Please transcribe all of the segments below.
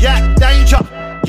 yeah, danger.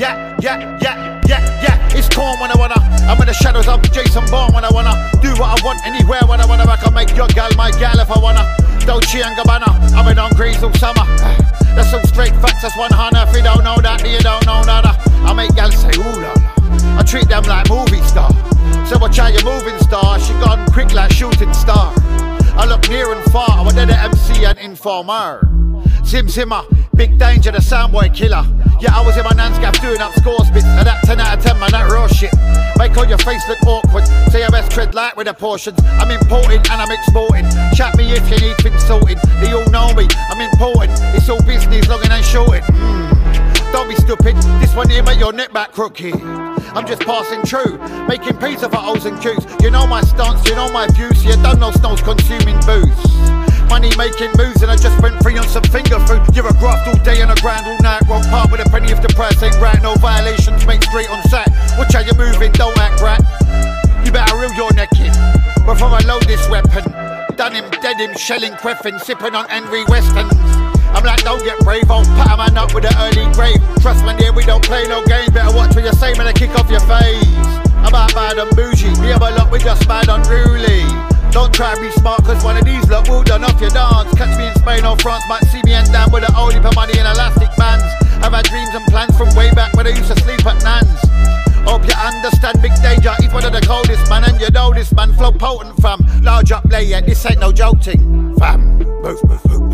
Yeah, it's corn when I wanna. I'm in the shadows of Jason Bourne when I wanna. Do what I want anywhere when I wanna. I can make your gal my gal if I wanna. Dolce and Gabbana, I've been on grease all summer. That's some straight facts, that's 100. If you don't know that, then you don't know nada. I make gals say ooh la la. I treat them like movie star. So watch how you moving star. She gone quick like shooting star. I look near and far. I was there the MC and informer. Zim Zimmer, big danger, the soundboy killer. Yeah, I was in my nan's gaff doing up scores bits. And that 10 out of 10, man, that raw shit. Make all your face look awkward. Say your best tread light with the portions. I'm importing and I'm exporting. Chat me if you need things sorting. They all know me, I'm important. It's all business, logging and shorting. Don't be stupid, this one here make your neck back crooked. I'm just passing through, making pizza for O's and Q's. You know my stance, you know my views. You don't know Snow's consuming booze. Money making moves and I just spent free on some finger food. You're a graft all day and a grind all night. Wrong part with a penny if the price ain't right. No violations, make straight on sight. Watch how you're moving, don't act right. You better reel your neck in before I load this weapon. Done him, dead him, shelling, queffing, sipping on Henry Westons. I'm like, don't get brave, I'll pat a man up with an early grave. Trust man, here we don't play no games. Better watch what you say, man, I kick off your face. I'm out bad and bougie, we have a lot, we just mad unruly. Don't try to be smart, cause one of these lot will done off your dance. Catch me in Spain or France, might see me and Dan with a whole heap of money in elastic bands. I've had dreams and plans from way back when I used to sleep at Nan's. Hope you understand big danger, he's one of the coldest man. And you know this man, flow potent fam. Large up layer, this ain't no joking fam. Move, move, move.